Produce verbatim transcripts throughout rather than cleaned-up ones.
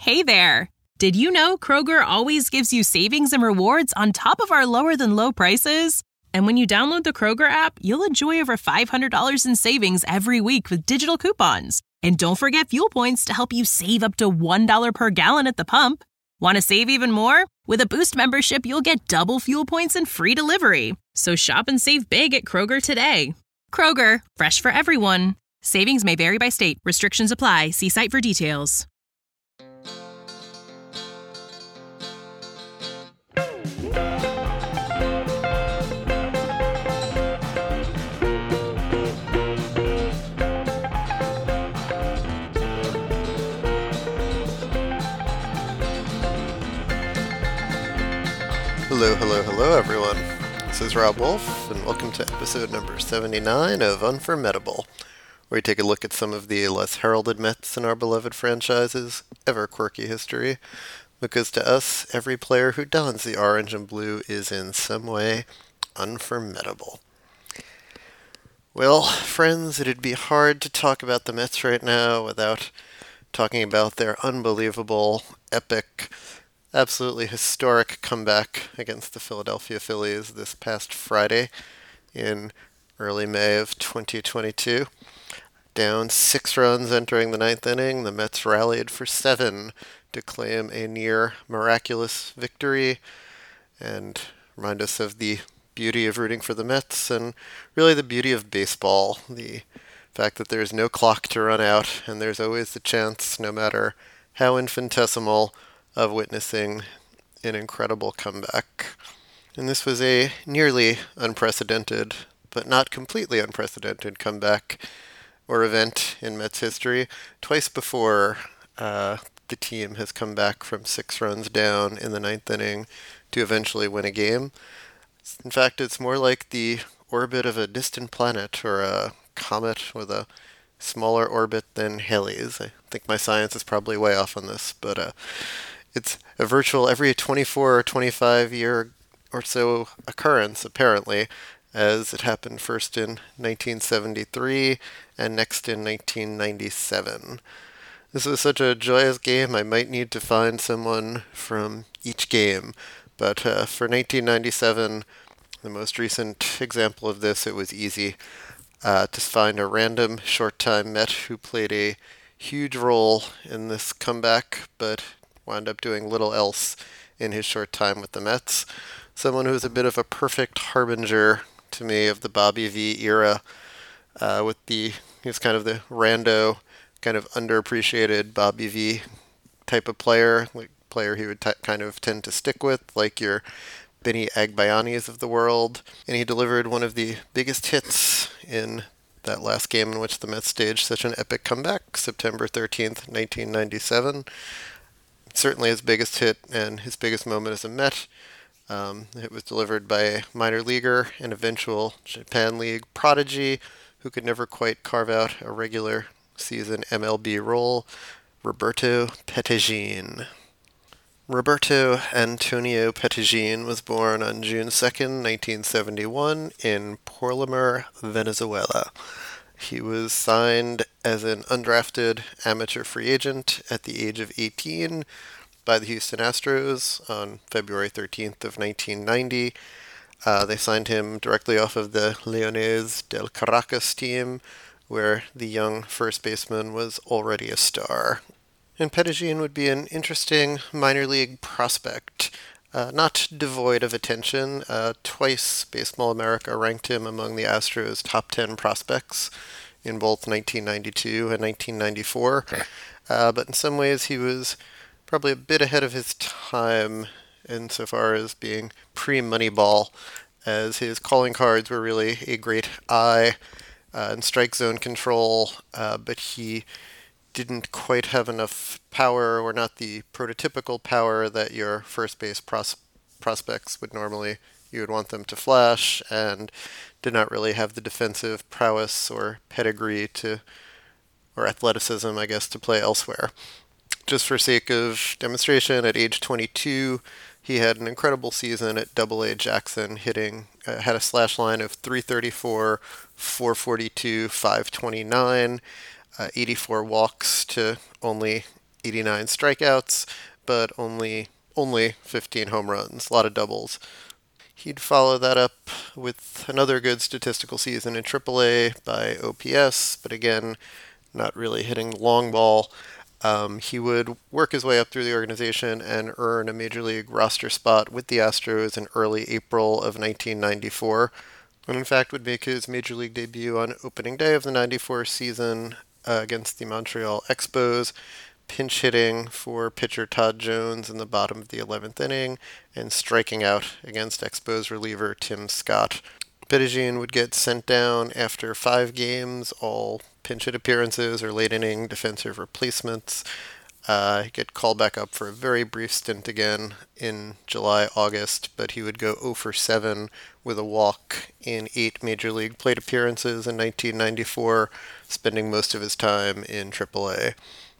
Hey there! Did you know Kroger always gives you savings and rewards on top of our lower-than-low prices? And when you download the Kroger app, you'll enjoy over five hundred dollars in savings every week with digital coupons. And don't forget fuel points to help you save up to one dollar per gallon at the pump. Want to save even more? With a Boost membership, you'll get double fuel points and free delivery. So shop and save big at Kroger today. Kroger, fresh for everyone. Savings may vary by state. Restrictions apply. See site for details. Hello, hello, hello, everyone. This is Rob Wolf, and welcome to episode number seventy-nine of Unformidable, where we take a look at some of the less heralded Mets in our beloved franchise's ever-quirky history, because to us, every player who dons the orange and blue is in some way unformidable. Well, friends, it'd be hard to talk about the Mets right now without talking about their unbelievable, epic, absolutely historic comeback against the Philadelphia Phillies this past Friday in early May of twenty twenty-two. Down six runs entering the ninth inning, the Mets rallied for seven to claim a near miraculous victory and remind us of the beauty of rooting for the Mets and really the beauty of baseball, the fact that there's no clock to run out and there's always the chance, no matter how infinitesimal, of witnessing an incredible comeback. And this was a nearly unprecedented, but not completely unprecedented comeback or event in Mets history. Twice before, uh, the team has come back from six runs down in the ninth inning to eventually win a game. In fact, it's more like the orbit of a distant planet or a comet with a smaller orbit than Halley's. I think my science is probably way off on this, but uh, it's a virtual every twenty-four or twenty-five year or so occurrence, apparently, as it happened first in nineteen seventy-three and next in nineteen ninety-seven. This was such a joyous game, I might need to find someone from each game. But uh, for nineteen ninety-seven, the most recent example of this, it was easy uh, to find a random short-time Met who played a huge role in this comeback, but wound up doing little else in his short time with the Mets. Someone who's a bit of a perfect harbinger to me of the Bobby V era, uh, with the, he was kind of the rando, kind of underappreciated Bobby V type of player, like player he would t- kind of tend to stick with, like your Benny Agbayanis of the world. And he delivered one of the biggest hits in that last game in which the Mets staged such an epic comeback, September thirteenth, nineteen ninety-seven. Certainly his biggest hit and his biggest moment as a Met. Um, it was delivered by a minor leaguer and eventual Japan League prodigy who could never quite carve out a regular season M L B role, Roberto Pettegin. Roberto Antonio Pettegin was born on June second, nineteen seventy-one in Porlimar, Venezuela. He was signed as an undrafted amateur free agent at the age of eighteen by the Houston Astros on February thirteenth of nineteen ninety. Uh, they signed him directly off of the Leones del Caracas team, where the young first baseman was already a star. And Pettegin would be an interesting minor league prospect, uh, not devoid of attention. Uh, twice Baseball America ranked him among the Astros' top ten prospects in both nineteen ninety-two and nineteen ninety-four. Uh, but in some ways he was probably a bit ahead of his time insofar as being pre-Moneyball, as his calling cards were really a great eye uh, and strike zone control, uh, but he didn't quite have enough power, or not the prototypical power that your first base pros- prospects would normally, you would want them to flash, and did not really have the defensive prowess or pedigree to, or athleticism, I guess, to play elsewhere. Just for sake of demonstration, at age twenty-two, he had an incredible season at Double A Jackson, hitting, uh, had a slash line of three thirty-four, four forty-two, five twenty-nine, uh, eighty-four walks to only eighty-nine strikeouts, but only only fifteen home runs, a lot of doubles. He'd follow that up with another good statistical season in triple A by O P S, but again, not really hitting the long ball. Um, he would work his way up through the organization and earn a major league roster spot with the Astros in early April of nineteen ninety-four, and in fact would make his major league debut on opening day of the ninety-four season uh, against the Montreal Expos, pinch hitting for pitcher Todd Jones in the bottom of the eleventh inning and striking out against Expos reliever Tim Scott. Pettigian would get sent down after five games, all pinch hit appearances or late inning defensive replacements. Uh, he'd get called back up for a very brief stint again in July, August, but he would go oh for seven with a walk in eight major league plate appearances in nineteen ninety-four, spending most of his time in triple A.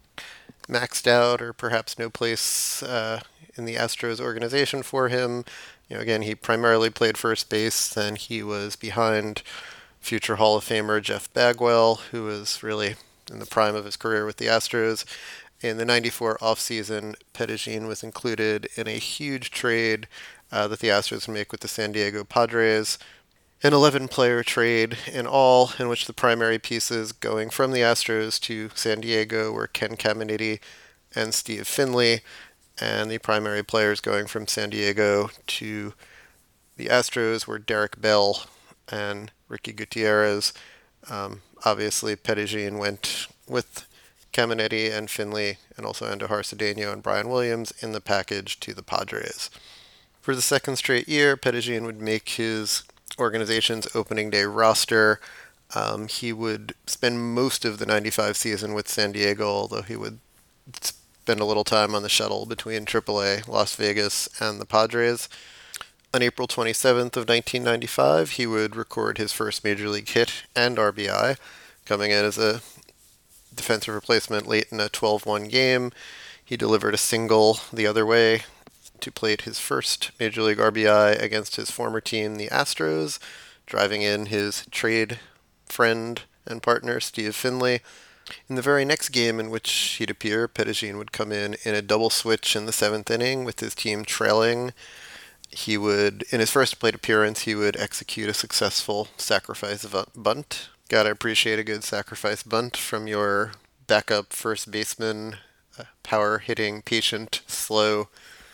Maxed out, or perhaps no place uh, in the Astros organization for him. You know, again, he primarily played first base, and he was behind future Hall of Famer Jeff Bagwell, who was really in the prime of his career with the Astros. In the ninety-four offseason, Pettigian was included in a huge trade uh, that the Astros would make with the San Diego Padres, an eleven-player trade in all, in which the primary pieces going from the Astros to San Diego were Ken Caminiti and Steve Finley, and the primary players going from San Diego to the Astros were Derek Bell and Ricky Gutierrez. Um, obviously, Pettigian went with Caminiti and Finley, and also Andujar Cedeno and Brian Williams in the package to the Padres. For the second straight year, Pettigian would make his organization's opening day roster. Um, he would spend most of the ninety-five season with San Diego, although he would spend a little time on the shuttle between triple A, Las Vegas, and the Padres. On April twenty-seventh of nineteen ninety-five, he would record his first major league hit and R B I, coming in as a defensive replacement late in a twelve one game. He delivered a single the other way to plate his first Major League R B I against his former team, the Astros, driving in his trade friend and partner, Steve Finley. In the very next game in which he'd appear, Pettigian would come in in a double switch in the seventh inning with his team trailing. He would, in his first plate appearance, he would execute a successful sacrifice bunt. Gotta appreciate a good sacrifice bunt from your backup first baseman, uh, power hitting, patient, slow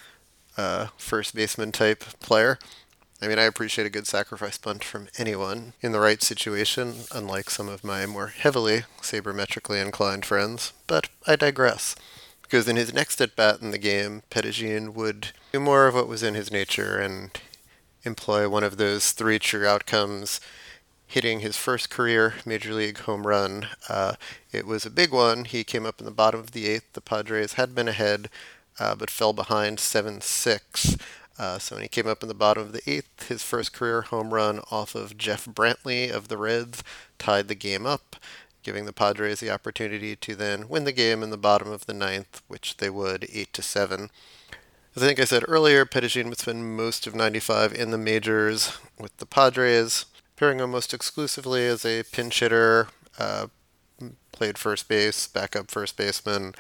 uh, first baseman type player. I mean, I appreciate a good sacrifice bunt from anyone in the right situation, unlike some of my more heavily sabermetrically inclined friends, but I digress. Because in his next at-bat in the game, Pettigian would do more of what was in his nature and employ one of those three true outcomes, hitting his first career Major League home run. Uh, it was a big one. He came up in the bottom of the eighth. The Padres had been ahead, uh, but fell behind seven six. Uh, so when he came up in the bottom of the eighth, his first career home run off of Jeff Brantley of the Reds tied the game up, giving the Padres the opportunity to then win the game in the bottom of the ninth, which they would eight to seven. As I think I said earlier, Pettigian would spend most of ninety-five in the majors with the Padres, appearing almost exclusively as a pinch hitter, uh, played first base, backup first baseman,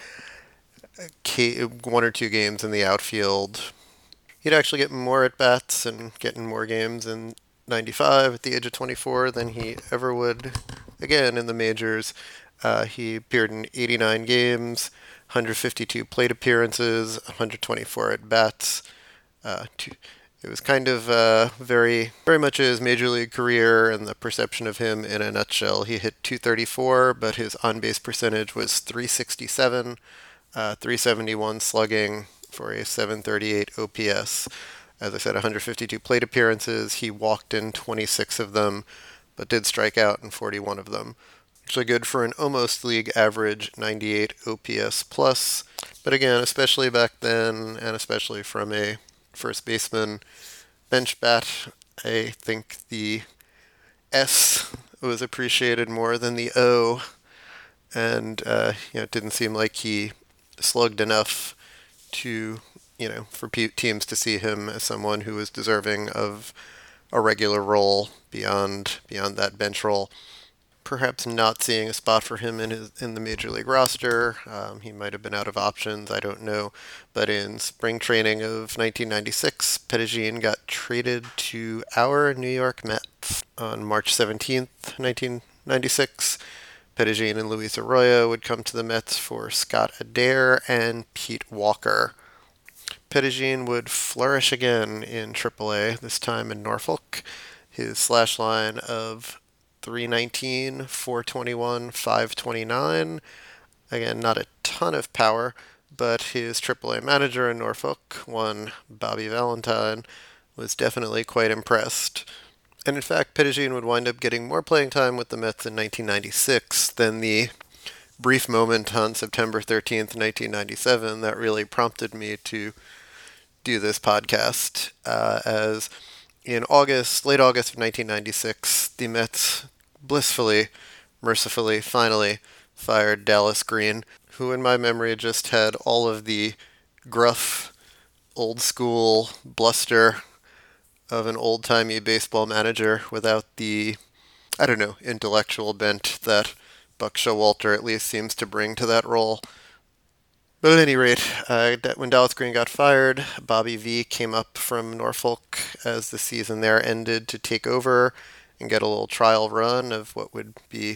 one or two games in the outfield. He'd actually get more at-bats and get in more games in ninety-five at the age of twenty-four than he ever would again in the majors. Uh, he appeared in eighty-nine games, one hundred fifty-two plate appearances, one hundred twenty-four at-bats. Uh, two, it was kind of uh, very, very much his major league career and the perception of him in a nutshell. He hit two thirty-four, but his on-base percentage was three sixty-seven, uh, three seventy-one slugging for a seven thirty-eight O P S. As I said, one hundred fifty-two plate appearances. He walked in twenty-six of them, but did strike out in forty-one of them. Actually good for an almost league average ninety-eight O P S plus. But again, especially back then, and especially from a first baseman bench bat, I think the S was appreciated more than the O. And uh, you know, it didn't seem like he slugged enough to, you know, for pe- teams to see him as someone who was deserving of a regular role beyond beyond that bench role. perhaps not seeing a spot for him in his in the major league roster. Um, he might have been out of options, I don't know. But in spring training of nineteen ninety-six, Pettigene got traded to our New York Mets on March seventeenth, nineteen ninety-six. Pettigene and Luis Arroyo would come to the Mets for Scott Adair and Pete Walker. Pettigene would flourish again in triple A, this time in Norfolk. His slash line of three nineteen, four twenty-one, five twenty-nine. Again, not a ton of power, but his triple A manager in Norfolk, one Bobby Valentine, was definitely quite impressed. And in fact, Pettigene would wind up getting more playing time with the Mets in nineteen ninety-six than the brief moment on September thirteenth, nineteen ninety-seven that really prompted me to do this podcast, uh, as in August, late August of nineteen ninety-six, the Mets blissfully, mercifully, finally fired Dallas Green, who in my memory just had all of the gruff, old-school bluster of an old-timey baseball manager without the, I don't know, intellectual bent that Buck Showalter at least seems to bring to that role. But at any rate, uh, when Dallas Green got fired, Bobby V came up from Norfolk as the season there ended to take over and get a little trial run of what would be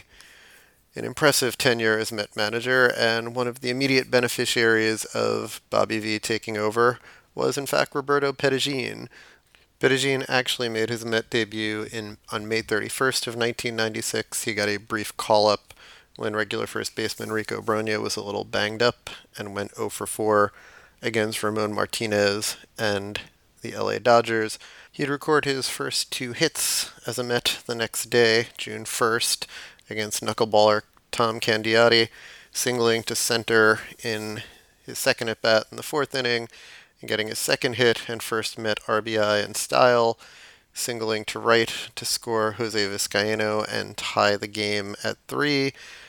an impressive tenure as Met manager. And one of the immediate beneficiaries of Bobby V taking over was, in fact, Roberto Pettigene. Pettigene actually made his Met debut in on May thirty-first of nineteen ninety-six. He got a brief call-up when regular first baseman Rico Brogna was a little banged up and went oh for four against Ramon Martinez and the L A Dodgers. He'd record his first two hits as a Met the next day, June first, against knuckleballer Tom Candiotti, singling to center in his second at-bat in the fourth inning, and getting his second hit and first Met R B I in style, singling to right to score Jose Vizcaino and tie the game at three,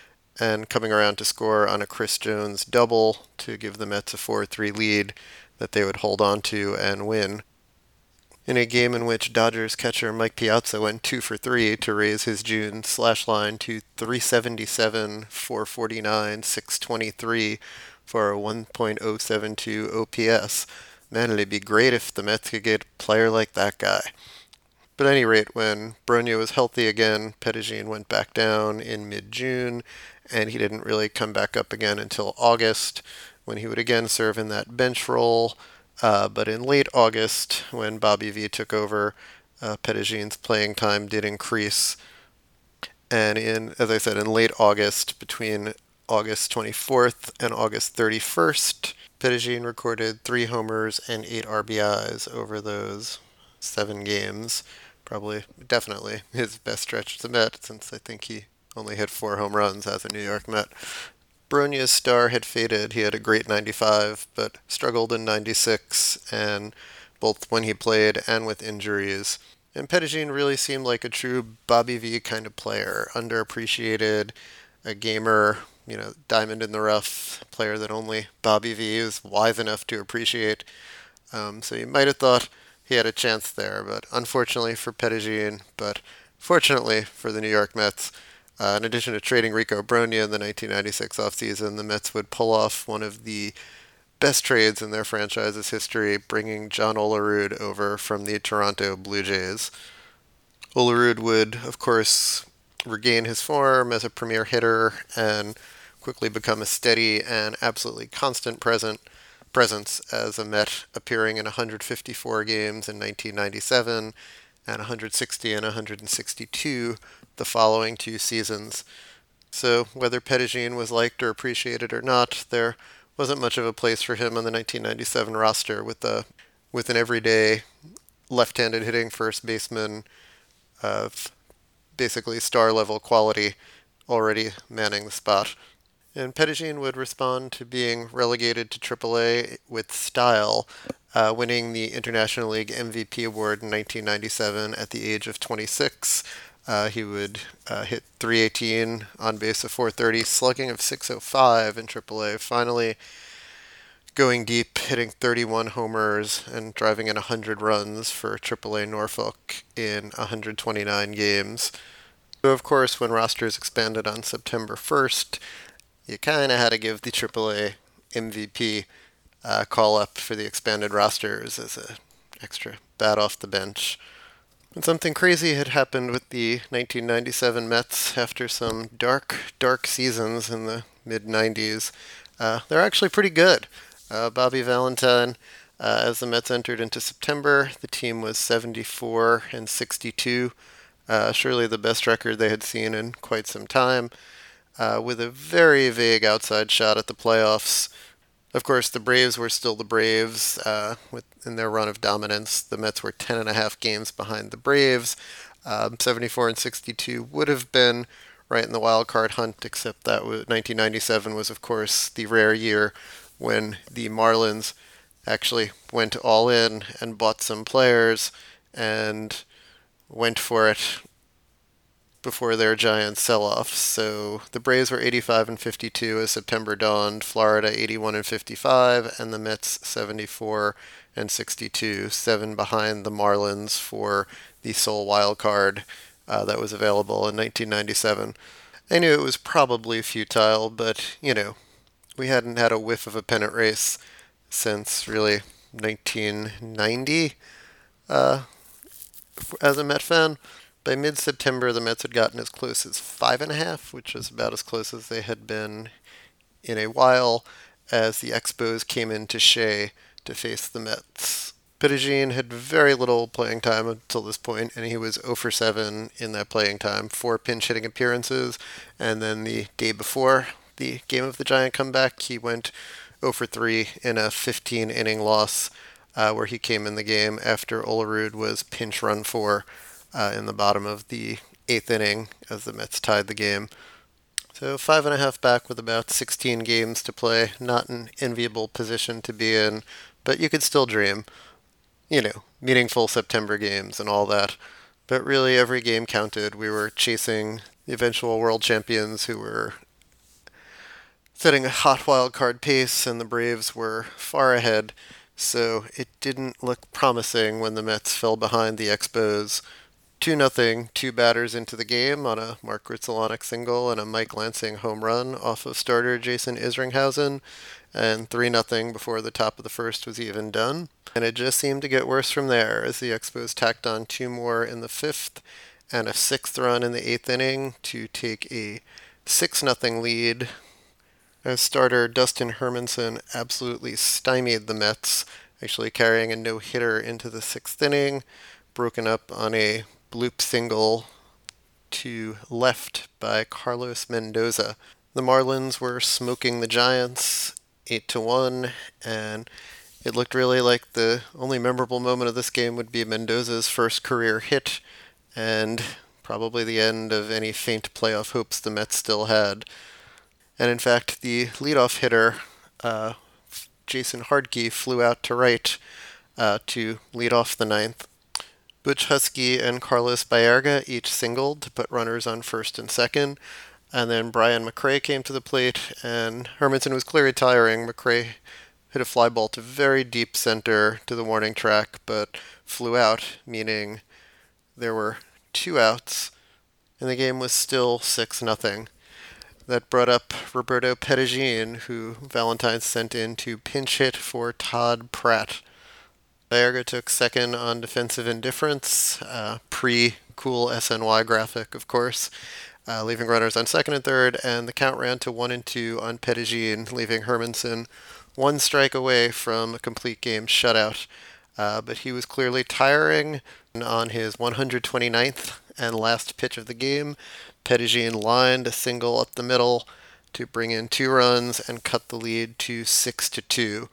and coming around to score on a Chris Jones double to give the Mets a four three lead that they would hold on to and win. In a game in which Dodgers catcher Mike Piazza went two for three to raise his June slash line to three seventy-seven, four forty-nine, six twenty-three for a one point oh seven two O P S. Man, it'd be great if the Mets could get a player like that guy. But at any rate, when Brogna was healthy again, Pettigene went back down in mid-June, and he didn't really come back up again until August, when he would again serve in that bench role. Uh, but in late August, when Bobby V took over, uh, Pettigene's playing time did increase. And in, as I said, in late August, between August twenty-fourth and August thirty-first, Pettigene recorded three homers and eight R B Is over those seven games. Probably, definitely his best stretch as a Met, since I think he only hit four home runs as a New York Met. Brogna's star had faded. He had a great ninety-five, but struggled in ninety-six, and both when he played and with injuries. And Pettigene really seemed like a true Bobby V kind of player, underappreciated, a gamer, you know, diamond in the rough, player that only Bobby V is wise enough to appreciate. Um, so you might have thought he had a chance there, but unfortunately for Pettigene, but fortunately for the New York Mets, Uh, in addition to trading Rico Brogna in the nineteen ninety-six offseason, the Mets would pull off one of the best trades in their franchise's history, bringing John Olerud over from the Toronto Blue Jays. Olerud would, of course, regain his form as a premier hitter and quickly become a steady and absolutely constant present presence as a Met, appearing in one hundred fifty-four games in nineteen ninety-seven and one hundred sixty and one hundred sixty-two the following two seasons. So whether Pettigene was liked or appreciated or not, there wasn't much of a place for him on the nineteen ninety-seven roster with a with an everyday left-handed hitting first baseman of basically star-level quality already manning the spot. And Pettigene would respond to being relegated to triple A with style, uh, winning the International League M V P award in nineteen ninety-seven at the age of twenty-six. Uh, he would uh, hit three eighteen, on base of four thirty, slugging of six oh five in triple A, finally going deep, hitting thirty-one homers and driving in one hundred runs for triple A Norfolk in one hundred twenty-nine games. So of course, when rosters expanded on September first, you kind of had to give the triple A M V P uh, call up for the expanded rosters as a extra bat off the bench. And something crazy had happened with the nineteen ninety-seven Mets after some dark, dark seasons in the mid nineties. Uh, they're actually pretty good. Uh, Bobby Valentine, uh, as the Mets entered into September, the team was seventy-four and sixty-two. Uh, surely the best record they had seen in quite some time, uh, with a very vague outside shot at the playoffs. Of course, the Braves were still the Braves uh, with, in their run of dominance. The Mets were ten and a half games behind the Braves. Um, seventy-four and sixty-two would have been right in the wild card hunt, except that was, nineteen ninety-seven was, of course, the rare year when the Marlins actually went all in and bought some players and went for it before their giant sell-off. So the Braves were eighty-five and fifty-two as September dawned, Florida eighty-one and fifty-five, and the Mets seventy-four and sixty-two, seven behind the Marlins for the sole wild card uh, that was available in nineteen ninety-seven. I knew it was probably futile, but, you know, we hadn't had a whiff of a pennant race since really nineteen ninety uh, as a Met fan. By mid-September, the Mets had gotten as close as five and a half, which was about as close as they had been in a while, as the Expos came into Shea to face the Mets. Pettigene had very little playing time until this point, and he was zero for seven in that playing time, four pinch-hitting appearances, and then the day before the Game of the Giant comeback, he went zero for three in a fifteen-inning loss, uh, where he came in the game after Olerud was pinch run for Uh, in the bottom of the eighth inning as the Mets tied the game. So five and a half back with about sixteen games to play. Not an enviable position to be in, but you could still dream. You know, meaningful September games and all that. But really every game counted. We were chasing the eventual world champions who were setting a hot wild card pace, and the Braves were far ahead. So it didn't look promising when the Mets fell behind the Expos two nothing, two batters into the game on a Mark Grudzielanek single and a Mike Lansing home run off of starter Jason Isringhausen, and three nothing before the top of the first was even done. And it just seemed to get worse from there as the Expos tacked on two more in the fifth and a sixth run in the eighth inning to take a six nothing lead, as starter Dustin Hermanson absolutely stymied the Mets, actually carrying a no-hitter into the sixth inning, broken up on a bloop single to left by Carlos Mendoza. The Marlins were smoking the Giants eight to one, and it looked really like the only memorable moment of this game would be Mendoza's first career hit, and probably the end of any faint playoff hopes the Mets still had. And in fact, the leadoff hitter, uh, Jason Hardkey, flew out to right uh, to lead off the ninth. Butch Husky and Carlos Baerga each singled to put runners on first and second, and then Brian McRae came to the plate, and Hermanson was clearly tiring. McRae hit a fly ball to very deep center to the warning track, but flew out, meaning there were two outs, and the game was still six nothing. That brought up Roberto Pettigene, who Valentine sent in to pinch hit for Todd Pratt. Baerga took second on defensive indifference, uh, pre-cool S N Y graphic, of course, uh, leaving runners on second and third, and the count ran to one and two on Pettigene, leaving Hermanson one strike away from a complete game shutout. Uh, but he was clearly tiring. On his one hundred twenty-ninth and last pitch of the game, Pettigene lined a single up the middle to bring in two runs and cut the lead to six to two.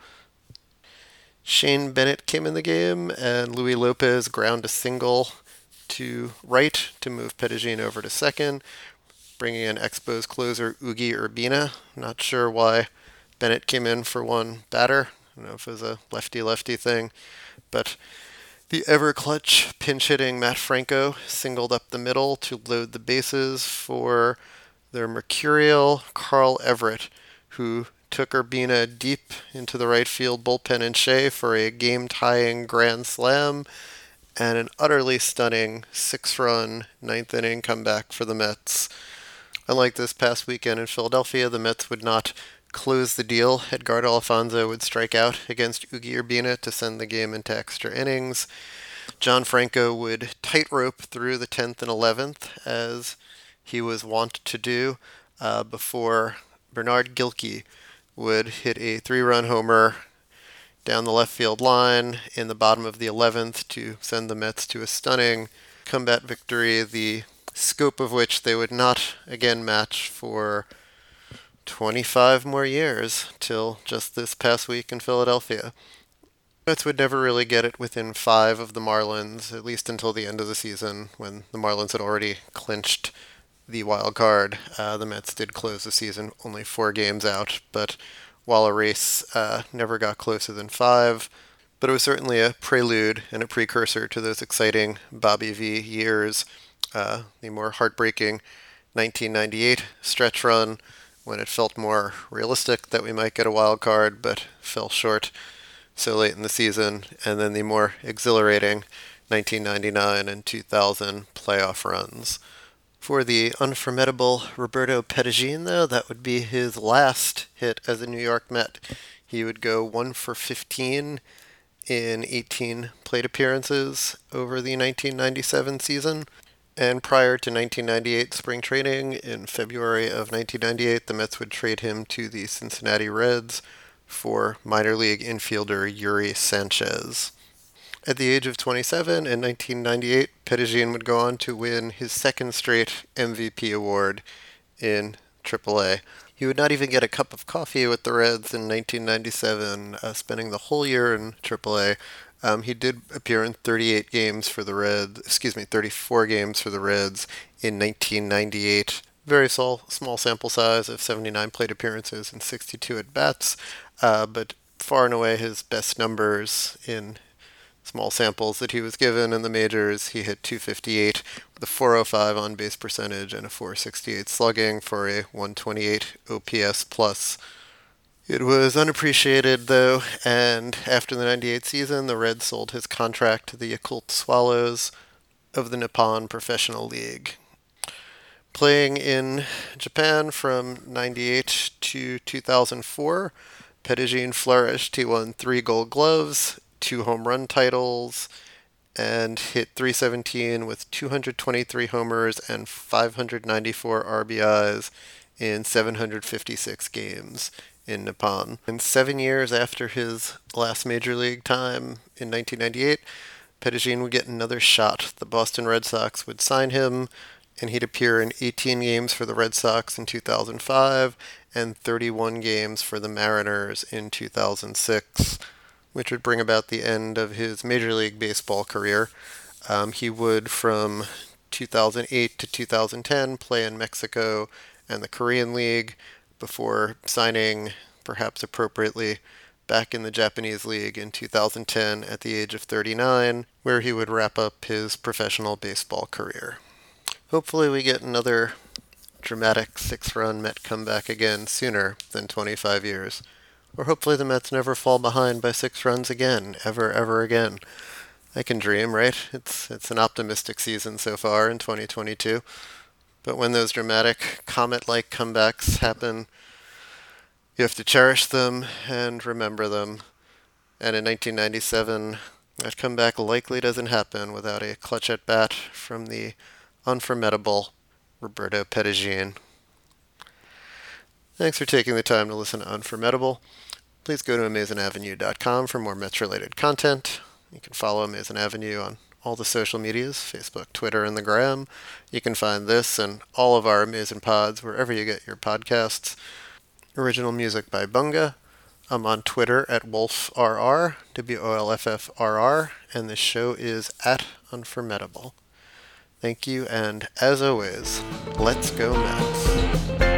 Shane Bennett came in the game, and Luis Lopez ground a single to right to move Pettigene over to second, bringing in Expos closer Ugi Urbina. Not sure why Bennett came in for one batter. I don't know if it was a lefty-lefty thing, but the ever-clutch pinch-hitting Matt Franco singled up the middle to load the bases for their mercurial Carl Everett, who took Urbina deep into the right field bullpen in Shea for a game-tying grand slam, and an utterly stunning six-run ninth inning comeback for the Mets. Unlike this past weekend in Philadelphia, the Mets would not close the deal. Edgardo Alfonzo would strike out against Ugi Urbina to send the game into extra innings. John Franco would tightrope through the tenth and eleventh, as he was wont to do, uh, before Bernard Gilkey would hit a three-run homer down the left field line in the bottom of the eleventh to send the Mets to a stunning comeback victory, the scope of which they would not again match for twenty-five more years, till just this past week in Philadelphia. Mets would never really get it within five of the Marlins, at least until the end of the season, when the Marlins had already clinched the wild card. Uh, the Mets did close the season only four games out, but while a race uh, never got closer than five. But it was certainly a prelude and a precursor to those exciting Bobby V years, uh, the more heartbreaking nineteen ninety-eight stretch run, when it felt more realistic that we might get a wild card, but fell short so late in the season, and then the more exhilarating nineteen ninety-nine and two thousand playoff runs. For the unformidable Roberto Pettigene, though, that would be his last hit as a New York Met. He would go one for fifteen in eighteen plate appearances over the nineteen ninety-seven season. And prior to nineteen ninety-eight spring training, in February of nineteen ninety-eight, the Mets would trade him to the Cincinnati Reds for minor league infielder Yuri Sanchez. At the age of twenty-seven, in nineteen ninety-eight, Pettigene would go on to win his second straight M V P award in triple A. He would not even get a cup of coffee with the Reds in nineteen ninety-seven, uh, spending the whole year in triple A. Um, he did appear in thirty-eight games for the Reds, excuse me, thirty-four games for the Reds in nineteen ninety-eight. Very small, small sample size of seventy-nine plate appearances and sixty-two at-bats, uh, but far and away his best numbers in small samples that he was given in the majors. He hit two fifty-eight with a four oh five on-base percentage and a four sixty-eight slugging for a one twenty-eight O P S plus. It was unappreciated, though, and after the ninety-eight season, the Reds sold his contract to the Yakult Swallows of the Nippon Professional League. Playing in Japan from ninety-eight to two thousand four, Pettigene flourished. He won three Gold Gloves, two home run titles, and hit three seventeen with two hundred twenty-three homers and five hundred ninety-four R B Is in seven hundred fifty-six games in Nippon. And seven years after his last major league time in nineteen ninety-eight, Pettigene would get another shot. The Boston Red Sox would sign him, and he'd appear in eighteen games for the Red Sox in two thousand five and thirty-one games for the Mariners in two thousand six. Which would bring about the end of his Major League Baseball career. Um, he would, from two thousand eight to two thousand ten, play in Mexico and the Korean League before signing, perhaps appropriately, back in the Japanese League in two thousand ten at the age of thirty-nine, where he would wrap up his professional baseball career. Hopefully we get another dramatic six-run Met comeback again sooner than twenty-five years. Or hopefully the Mets never fall behind by six runs again, ever, ever again. I can dream, right? It's it's an optimistic season so far in twenty twenty-two. But when those dramatic, comet-like comebacks happen, you have to cherish them and remember them. And in nineteen ninety-seven, that comeback likely doesn't happen without a clutch at bat from the unformidable Roberto Pettigene. Thanks for taking the time to listen to Unformidable. Please go to amazin avenue dot com for more Mets-related content. You can follow Amazin Avenue on all the social medias, Facebook, Twitter, and the Gram. You can find this and all of our Amazin pods wherever you get your podcasts. Original music by Bunga. I'm on Twitter at WolffRR, W O L F F R R, and this show is at Unformidable. Thank you, and as always, let's go Mets.